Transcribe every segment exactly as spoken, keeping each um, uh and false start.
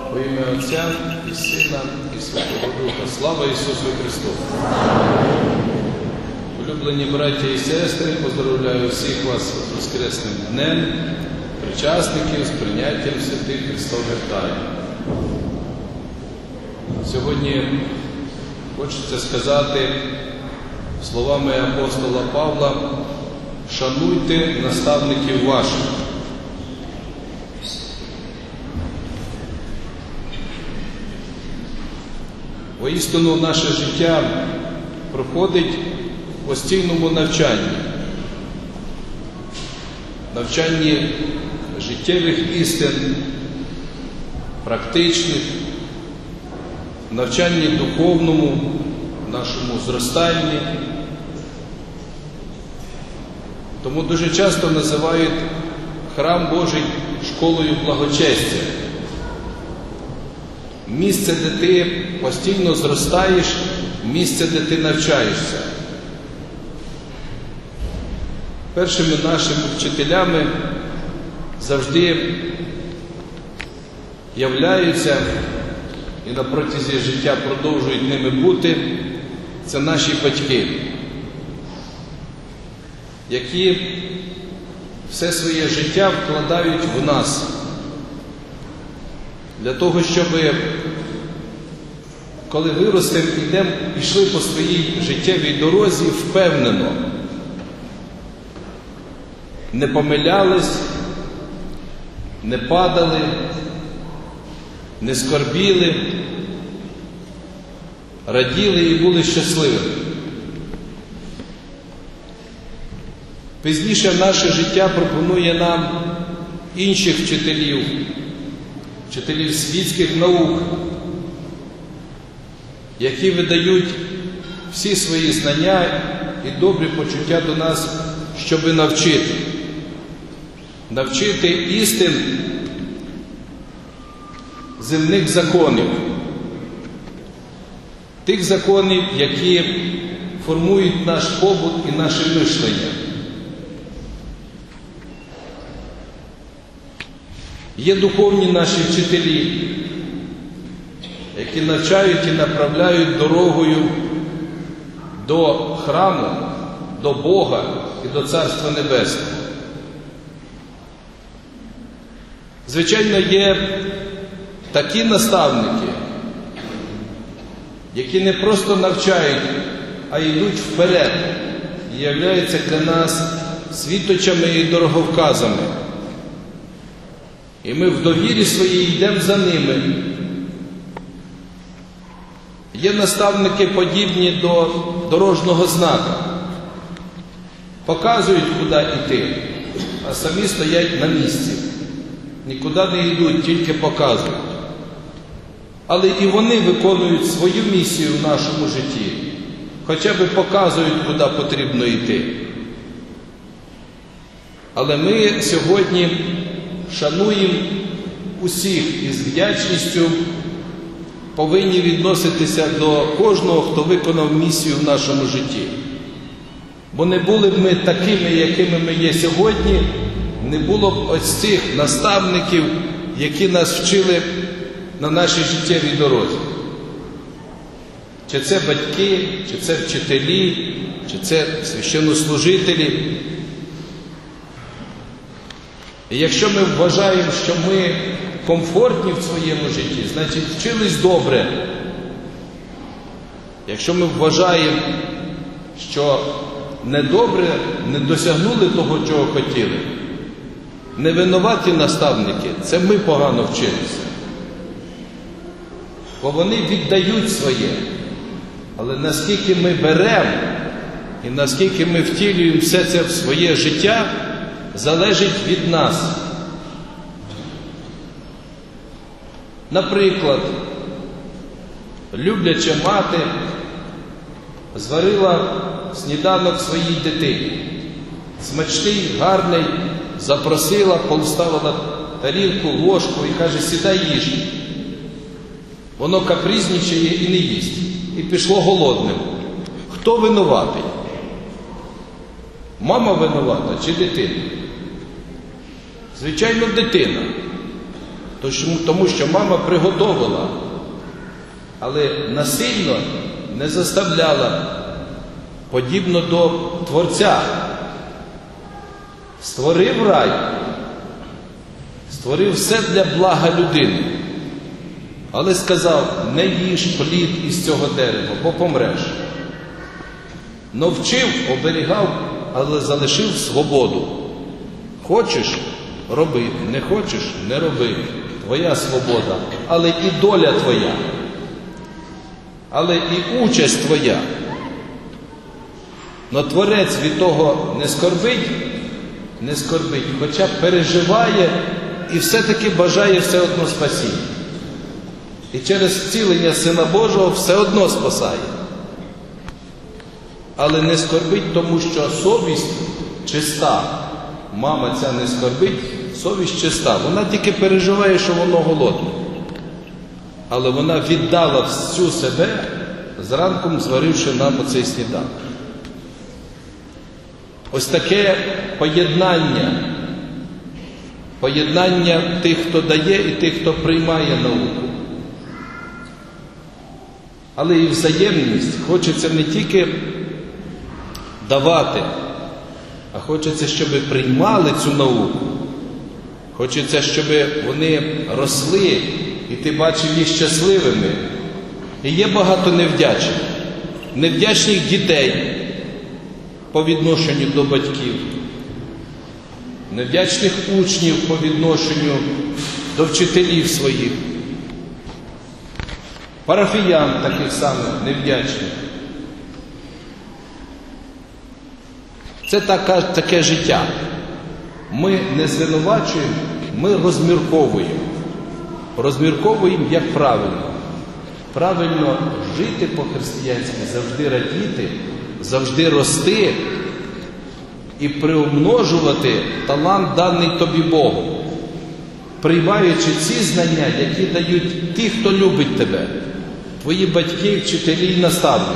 Во ім'я Отця і Сина і Святого Духа. Слава Ісусу Христу! Улюблені браті і сестри, поздоровляю всіх вас з Воскресним днем, причасників з прийняттям святих Христових тайн. Сьогодні хочеться сказати словами апостола Павла: «Шануйте наставників ваших». Воістину наше життя проходить в постійному навчанні. Навчанні життєвих істин, практичних, навчанні духовному, нашому зростанні. Тому дуже часто називають храм Божий школою благочестя. Місце, де ти постійно зростаєш, місце, де ти навчаєшся. Першими нашими вчителями завжди являються і на протязі життя продовжують ними бути – це наші батьки, які все своє життя вкладають в нас, для того, щоб, коли виростемо, йдемо, пішли по своїй життєвій дорозі впевнено, не помилялись, не падали, не скорбіли, раділи і були щасливими. Пізніше наше життя пропонує нам інших вчителів, вчителів світських наук, які видають всі свої знання і добрі почуття до нас, щоб навчити. Навчити істин земних законів, тих законів, які формують наш побут і наше мишлення. Є духовні наші вчителі, які навчають і направляють дорогою до храму, до Бога і до Царства Небесного. Звичайно, є такі наставники, які не просто навчають, а йдуть вперед і являються для нас світочами і дороговказами. І ми в довірі своїй йдемо за ними. Є наставники, подібні до дорожнього знака. Показують, куди йти, а самі стоять на місці. Нікуди не йдуть, тільки показують. Але і вони виконують свою місію в нашому житті. Хоча б показують, куди потрібно йти. Але ми сьогодні шануємо усіх і з вдячністю повинні відноситися до кожного, хто виконав місію в нашому житті. Бо не були б ми такими, якими ми є сьогодні, не було б ось цих наставників, які нас вчили на нашій життєвій дорозі. Чи це батьки, чи це вчителі, чи це священнослужителі. І якщо ми вважаємо, що ми комфортні в своєму житті, значить вчились добре. Якщо ми вважаємо, що недобре, не досягнули того, чого хотіли, не винуваті наставники, це ми погано вчилися. Бо вони віддають своє. Але наскільки ми беремо і наскільки ми втілюємо все це в своє життя, залежить від нас. Наприклад, любляча мати зварила сніданок своїй дитині. Смачний, гарний, запросила, поставила тарілку, ложку і каже: сідай, їж. Воно капризничає і не їсть. І пішло голодним. Хто винуватий? Мама винувата чи дитина? Звичайно, дитина. тому що мама приготовила, але насильно не заставляла, подібно до Творця. Створив рай, створив все для блага людини, але сказав: не їж плід із цього дерева, бо помреш. Но вчив, оберігав, але залишив свободу. Хочеш – роби, не хочеш – не роби. Твоя свобода, але і доля твоя, але і участь твоя. Но Творець від того не скорбить, не скорбить, хоча переживає і все-таки бажає все одно спасіння. І через зцілення Сина Божого все одно спасає. Але не скорбить, тому що совість чиста. Мама ця не скорбить, совість чиста. Вона тільки переживає, що воно голодне. Але вона віддала всю себе, зранком зваривши нам оцей сніданок. Ось таке поєднання. Поєднання тих, хто дає, і тих, хто приймає науку. Але і взаємність. Хочеться не тільки давати, а хочеться, щоб приймали цю науку. Хочеться, щоб вони росли, і ти бачив їх щасливими. І є багато невдячних. Невдячних дітей по відношенню до батьків. Невдячних учнів по відношенню до вчителів своїх. Парафіян таких самих невдячних. Це така, таке життя. Ми не звинувачуємо, ми розмірковуємо. Розмірковуємо, як правильно. Правильно жити по-християнськи, завжди радіти, завжди рости і приумножувати талант, даний тобі Богом, приймаючи ці знання, які дають ті, хто любить тебе, твої батьки, вчителі і наставники.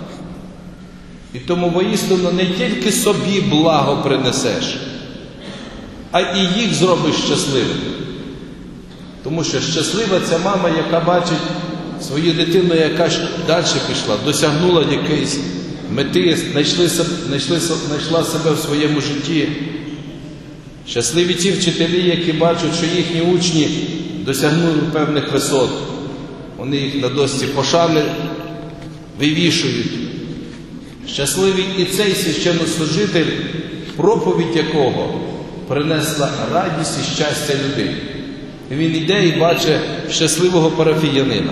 І тому воістину не тільки собі благо принесеш, а і їх зробиш щасливими. Тому що щаслива ця мама, яка бачить свою дитину, яка далі пішла, досягнула якоїсь мети, знайшли, знайшли, знайшла себе в своєму житті. Щасливі ті вчителі, які бачать, що їхні учні досягнули певних висот. Вони їх на дошці пошани вивішують. Щасливий і цей священнослужитель, проповідь якого принесла радість і щастя людині. І він йде і бачить щасливого парафіянина,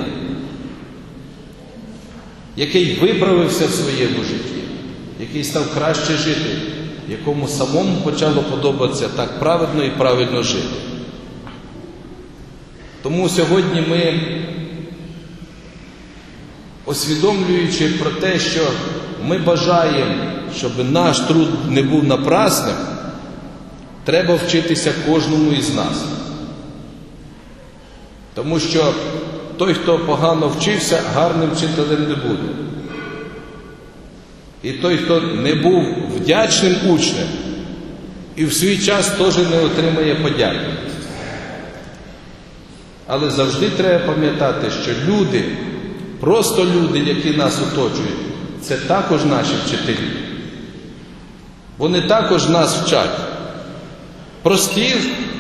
який виправився в своєму житті, який став краще жити, якому самому почало подобатися так праведно і правильно жити. Тому сьогодні ми, усвідомлюючи про те, що ми бажаємо, щоб наш труд не був напрасним, треба вчитися кожному із нас. Тому що той, хто погано вчився, гарним вчителем не буде. І той, хто не був вдячним учнем, і в свій час теж не отримає подяки. Але завжди треба пам'ятати, що люди, просто люди, які нас оточують, це також наші вчителі. Вони також нас вчать. Прості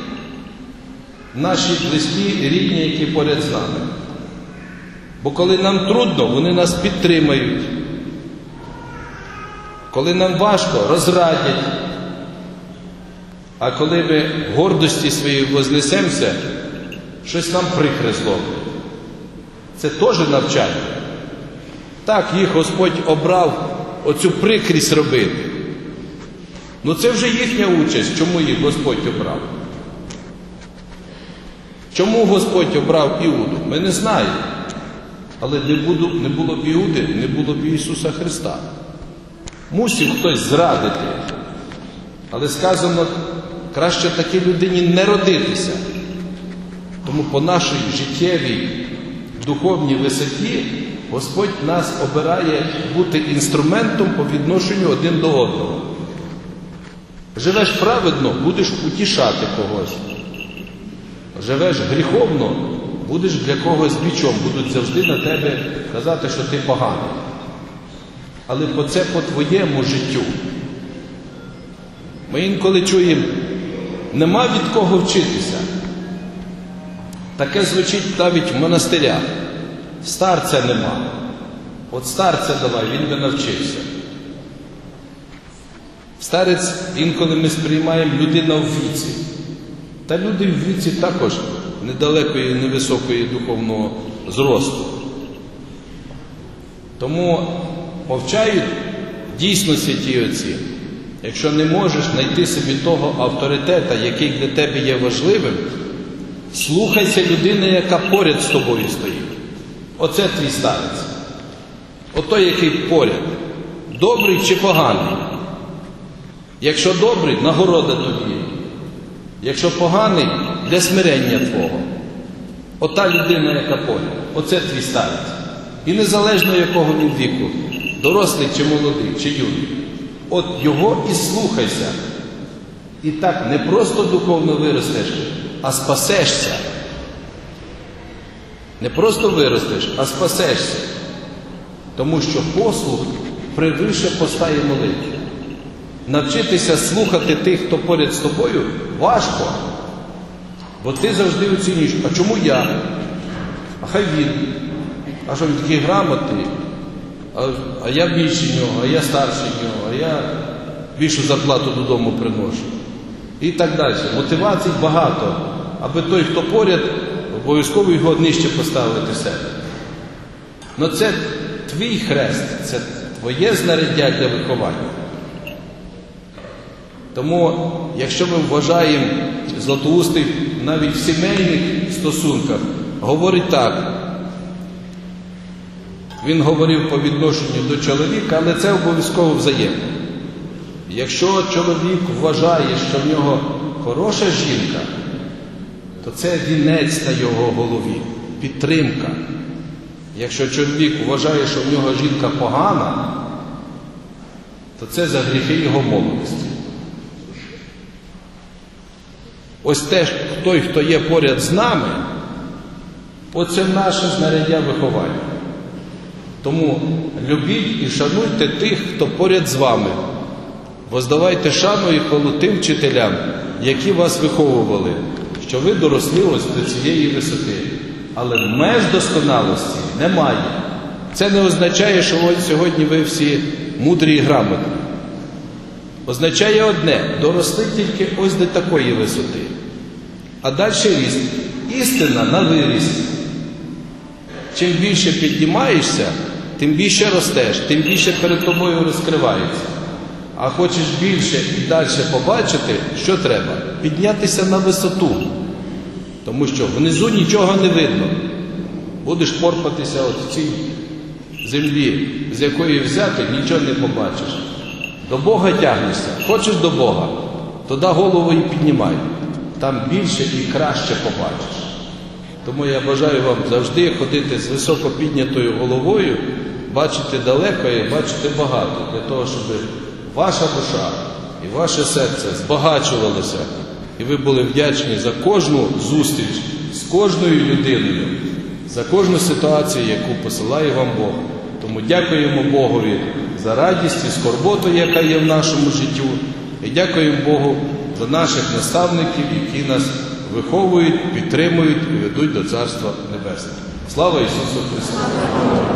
наші близькі, рідні, які поряд з нами. Бо коли нам трудно, вони нас підтримають. Коли нам важко, розрадять. А коли ми в гордості своїй вознесемося, щось нам прикре зло. Це теж навчання. Так, їх Господь обрав оцю прикрість робити. Ну це вже їхня участь, чому їх Господь обрав. Чому Господь обрав Іуду? Ми не знаємо. Але не було, не було б Іуди, не було б Ісуса Христа. Мусив хтось зрадити. Але сказано, краще такій людині не родитися. Тому по нашій життєвій, духовній висоті Господь нас обирає бути інструментом по відношенню один до одного. Живеш праведно, будеш утішати когось. живеш гріховно, будеш для когось бічом, будуть завжди на тебе казати, що ти поганий. Але це по твоєму життю. Ми інколи чуємо, нема від кого вчитися. Таке звучить навіть в монастирях. Старця нема. От старця давай, він би навчився. Старець інколи ми сприймаємо людина в віці. Та люди в віці також недалекої, невисокої духовного зросту. Тому повчають дійсно святі отці. Якщо не можеш знайти собі того авторитета, який для тебе є важливим, слухайся людини, яка поряд з тобою стоїть. Оце твій старець. Отой, який поряд. Добрий чи поганий? Якщо добрий, нагорода тобі. Якщо поганий, для смирення твого. Ота людина, яка поряд. Оце твій старець. І незалежно якого він віку, дорослий чи молодий, чи юний. От його і слухайся. І так не просто духовно виростеш, а спасешся. Не просто виростеш, а спасешся. Тому що послух превише поста і молитви. Навчитися слухати тих, хто поряд з тобою, важко. Бо ти завжди оцінюєш, а чому я? А хай він. А що він такий грамотний? А, а я більше нього, а я старше нього, а я більшу зарплату додому приношу. І так далі. Мотивацій багато, аби той, хто поряд, обов'язково його нижче поставити себе. Но це твій хрест, це твоє знаряддя для виховання. Тому, якщо ми вважаємо, Златоустий навіть в сімейних стосунках говорить так. Він говорив по відношенню до чоловіка, але це обов'язково взаємно. Якщо чоловік вважає, що в нього хороша жінка, то це вінець на його голові, підтримка. Якщо чоловік вважає, що в нього жінка погана, то це за гріхи його молодості. Ось те, той, хто є поряд з нами, оце наше знаряддя виховання. Тому любіть і шануйте тих, хто поряд з вами. Воздавайте шану і хвалу тим вчителям, які вас виховували, що ви доросли ось до цієї висоти. Але меж досконалості немає. Це не означає, що ось сьогодні ви всі мудрі і грамотні. Означає одне – доросли тільки ось до такої висоти. А далі ріст. Істина на виріст. Чим більше піднімаєшся, тим більше ростеш, тим більше перед тобою розкривається. А хочеш більше і далі побачити, що треба? Піднятися на висоту. Тому що внизу нічого не видно. Будеш порпатися от в цій землі, з якої взяти, нічого не побачиш. До Бога тягнешся. Хочеш до Бога? Тоді голову і піднімай. Там більше і краще побачиш. Тому я бажаю вам завжди ходити з високо піднятою головою, бачити далеко і бачити багато, для того, щоб ваша душа і ваше серце збагачувалося, і ви були вдячні за кожну зустріч з кожною людиною, за кожну ситуацію, яку посилає вам Бог. Тому дякуємо Богові за радість і скорботу, яка є в нашому житті, і дякуємо Богу за наших наставників, які нас виховують, підтримують і ведуть до Царства Небесного. Слава Ісусу Христу!